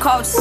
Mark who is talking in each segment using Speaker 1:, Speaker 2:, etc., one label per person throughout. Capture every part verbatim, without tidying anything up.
Speaker 1: Records.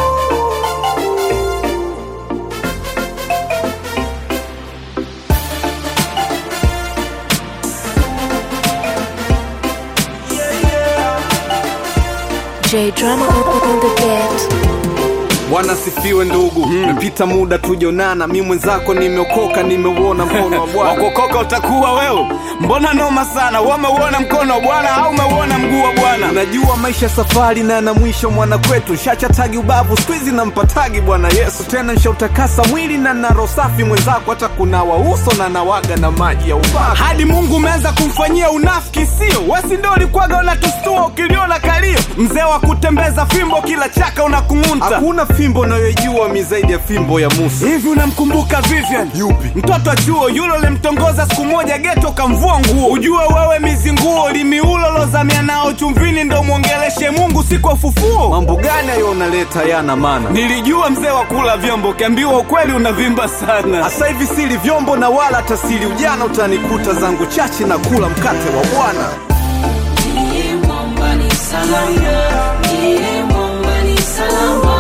Speaker 1: J Drama on the beat.
Speaker 2: Bwana sifiwe ndugu, nimepita hmm. muda tujonana, mimi mwenzako nimeokoka, nimeuona mkono wa Bwana.
Speaker 3: Wakokoka utakuwa wewe, mbona noma sana, umeuona mkono wa Bwana au umeuona mguu wa Bwana?
Speaker 2: Unajua maisha safari na na mwisho mwana kwetu, shacha tagi ubavu squeeze na mpatagi Bwana Yesu. Tena nishautakasa mwili na na roho safi, mwenzako hata kunawa uso na nawaga na maji ya upako.
Speaker 3: Hadi Mungu umeanza kumfanyia unafiki sio? Wewe ndio ulikuwaga unatustua ukiliona kalio, mzee wa kutembeza fimbo kila chaka unakungunta.
Speaker 2: Hakuna fimbo unayojua mi zaidi ya fimbo ya Musa.
Speaker 3: Hivi unamkumbuka Vivian?
Speaker 2: Yupi?
Speaker 3: Mtoto wa chuo yule ulimtongoza siku moja ghetto kamvua nguo. Ujue wewe mizinguo limiulo lozamia nao chumvini ndo muongeleshe Mungu siku ufufuo.
Speaker 2: Mambo gani hayo unaleta yana maana?
Speaker 3: Nilijua mzee wa kula vyombo, kiambiwa ukweli unavimba sana.
Speaker 2: Asa hivi sili vyombo na wala tasili ujana, utanikuta zangu chachi na kula mkate wa Bwana.
Speaker 4: Niye mwamba ni salama, niye mwamba ni salama.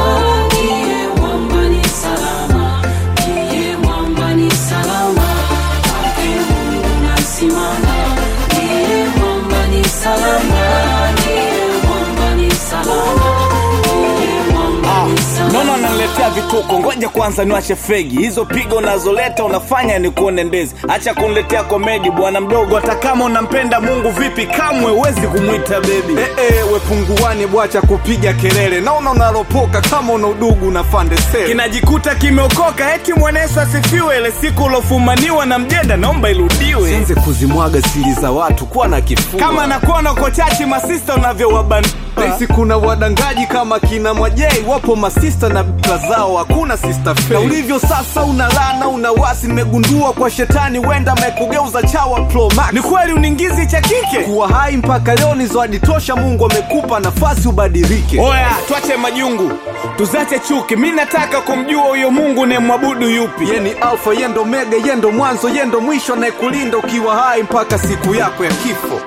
Speaker 3: Nono naletea vituko, ngoja kwanza niwache fegi. Hizo pigo unazoleta unafanya ni kuone ndezi. Acha kuniletea komedi bwana mdogo, hata kama unampenda Mungu vipi kamwe huwezi kumuita baby.
Speaker 2: Eh eh, we punguani bwacha kupiga kelele. Naona unalopoka kama una udugu na fande sele.
Speaker 3: Kinajikuta kimeokoka eti mwenesu asifiwe, ile siku ulofumaniwa na mjeda naomba irudiwe.
Speaker 2: Sianze kuzimwaga siri za watu kwa na kifua.
Speaker 3: Kama nakuwa na kochachi masista unavyowabana.
Speaker 2: Basi kuna wadangaji kama kina Mwajei, wapo masista na bika zao, hakuna sister fake. Na ulivyo sasa unalana unawasi, nimegundua kwa shetani wenda mekugeuza chawa Pro Max.
Speaker 3: Ni kweli uningizi cha kike?
Speaker 2: Kuwa hai mpaka leo ni zawadi tosha, Mungu amekupa nafasi ubadilike.
Speaker 3: Oya, tuache majungu, tuzache chuki, mimi nataka kumjua huyo Mungu ne mwabudu yupi.
Speaker 2: Yeye ni Alpha, yeye ndo Omega, yeye ndo mwanzo, yeye ndo mwisho, anayekulinda ukiwa hai mpaka siku yako ya kifo.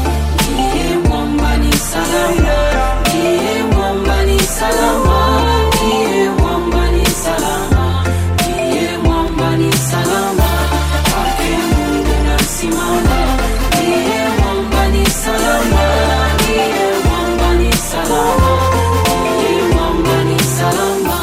Speaker 4: Niye mwamba ni salama, niye mwamba ni salama, niye mwamba ni salama, niye mwamba ni salama. Kwake Mungu nasimama, niye mwamba ni salama, niye mwamba ni salama, niye mwamba ni salama.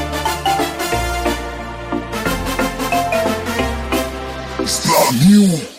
Speaker 5: Stop you.